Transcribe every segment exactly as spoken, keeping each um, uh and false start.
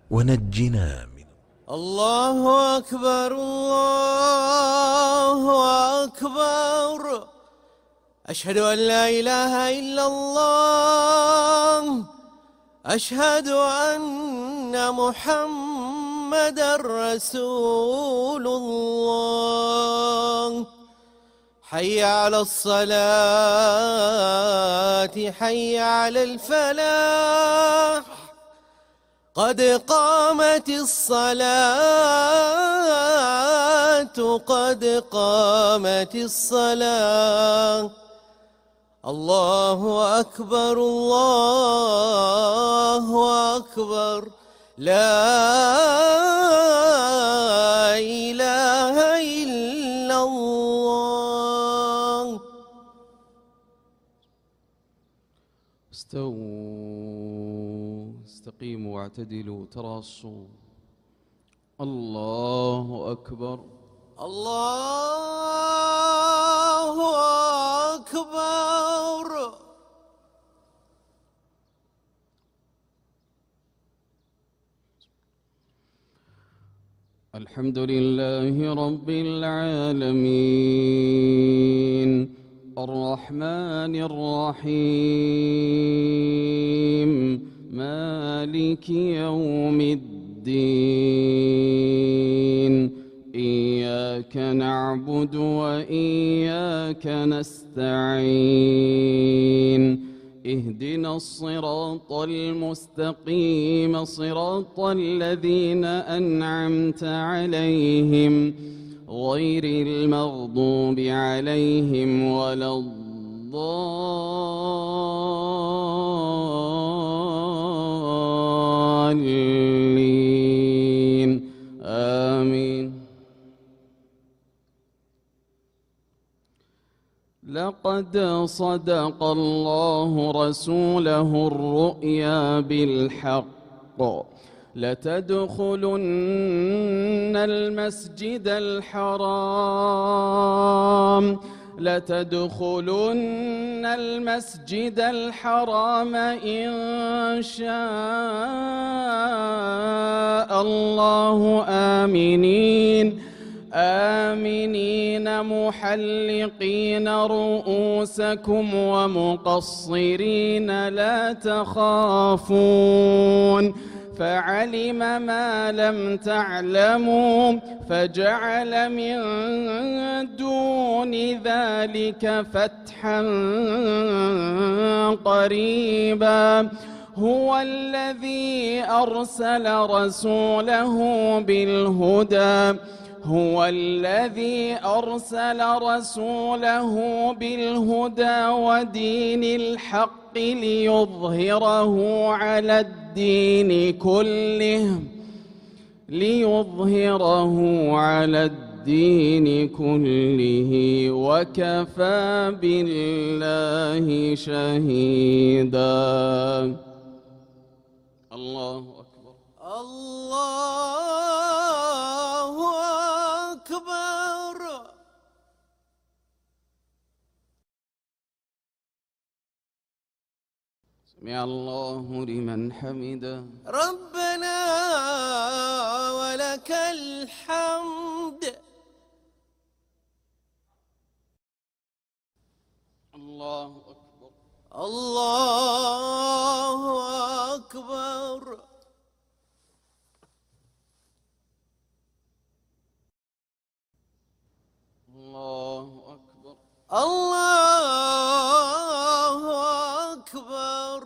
ونجنا من الله أكبر الله أكبر أشهد أن لا إله إلا الله أشهد أن محمدًا رسول الله حي على الصلاة حي على الفلاح قد قامت الصلاة قد قامت الصلاة الله أكبر الله أكبر لا إله إلا الله. استووا استقيموا واعتدلوا تراصوا. الله أكبر الله أكبر. الحمد لله رب العالمين الرحمن الرحيم مالك يوم الدين إياك نعبد وإياك نستعين اهدنا الصراط المستقيم صراط الذين أنعمت عليهم غير المغضوب عليهم ولا الضالين آمين. لقد صدق الله رسوله الرؤيا بالحق لتدخلن المسجد الحرام لتدخلن المسجد الحرام إن شاء الله آمنين آمنين محلقين رؤوسكم ومقصرين لا تخافون فعلم ما لم تعلموا فجعل من دون ذلك فتحا قريبا هو الذي أرسل رسوله بالهدى هو الذي أرسل رسوله بالهدى ودين الحق ليظهره على الدين كله ليظهره على الدين كله وكفى بالله شهيدا. الله أكبر الله أكبر. سمع الله لمن حمده ربنا ولك الحمد. الله أكبر الله أكبر. الله أكبر الله أكبر.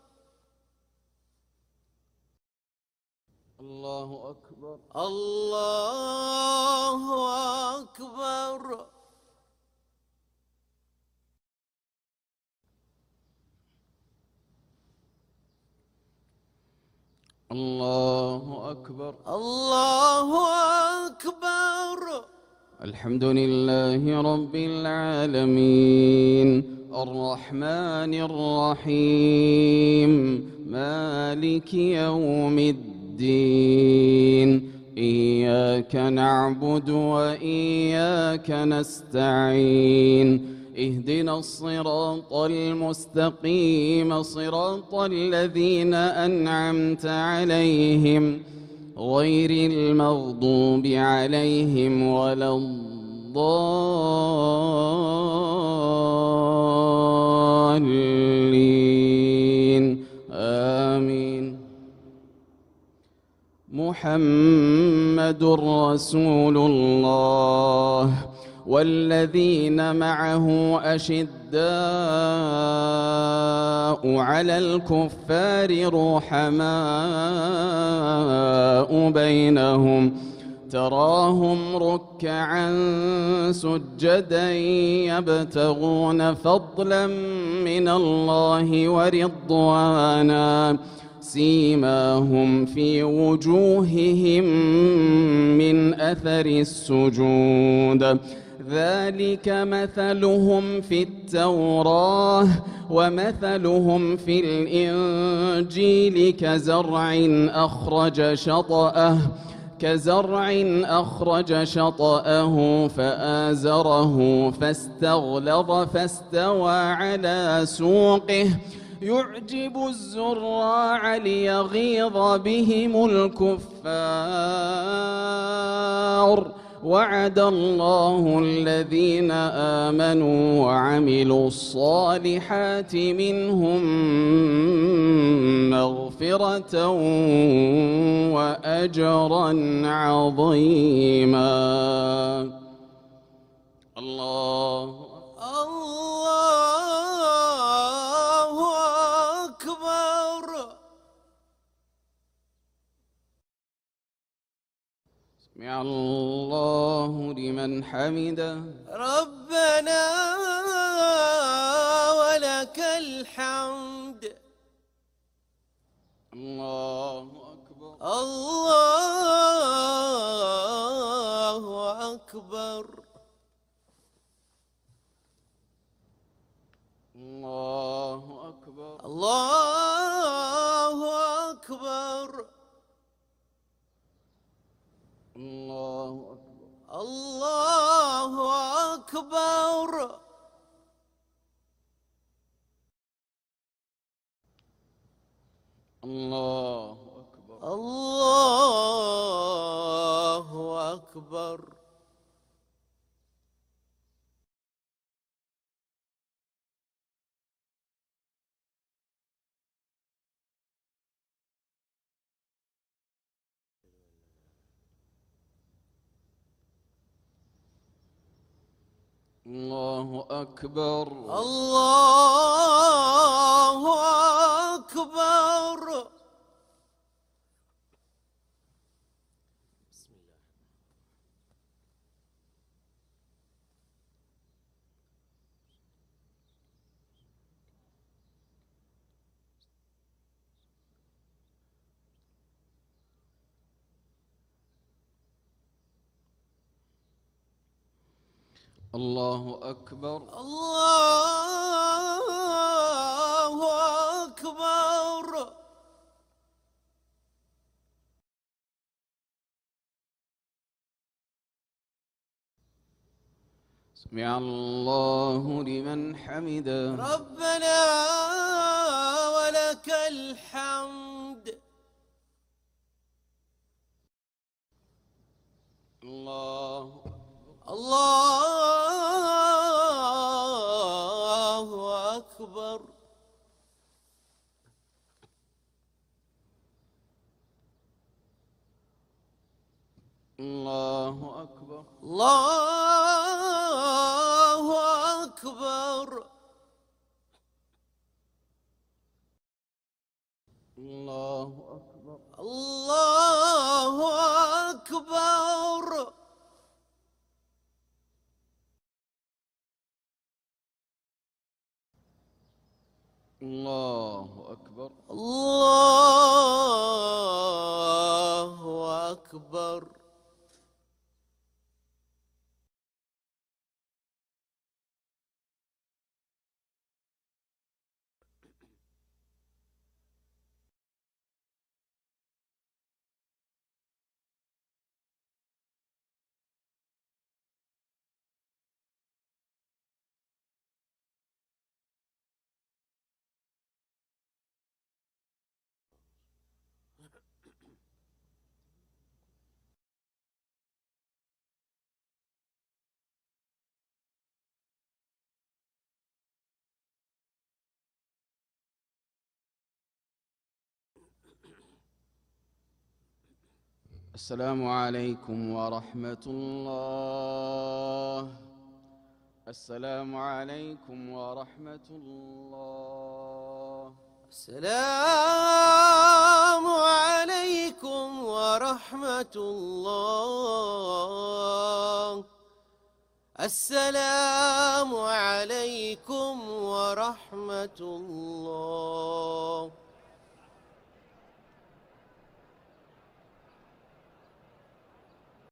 الله أكبر الله أكبر. الله أكبر الله أكبر. الحمد لله رب العالمين الرحمن الرحيم مالك يوم الدين إياك نعبد وإياك نستعين اهدنا الصراط المستقيم صراط الذين أنعمت عليهم غير المغضوب عليهم ولا الضالين آمين. محمد رسول الله والذين معه أشداء على الكفار رحماء بينهم تراهم ركعا سجدا يبتغون فضلا من الله ورضوانا سيماهم في وجوههم من أثر السجود ذلك مثلهم في التوراة ومثلهم في الإنجيل كزرع أخرج شطأه كزرع أخرج شطأه فآزره فاستغلظ فاستوى على سوقه يعجب الزراع ليغيظ بهم الكفار وعد الله الذين آمنوا وعملوا الصالحات منهم مغفرة وأجرا عظيما. الله الله أكبر. سمع الله لمن حمده. ربنا ولك الحمد. الله أكبر. الله أكبر. الله أكبر. الله أكبر. الله أكبر. الله أكبر. الله أكبر. الله أكبر. الله أكبر. الله أكبر. الله أكبر. الله أكبر. سمع الله لمن حمده. ربنا ولك الحمد. الله الله أكبر. الله أكبر. الله أكبر. الله أكبر. الله أكبر. الله أكبر. الله أكبر. السلام عليكم ورحمة الله. السلام عليكم ورحمة الله. السلام عليكم ورحمة الله. السلام عليكم ورحمة الله.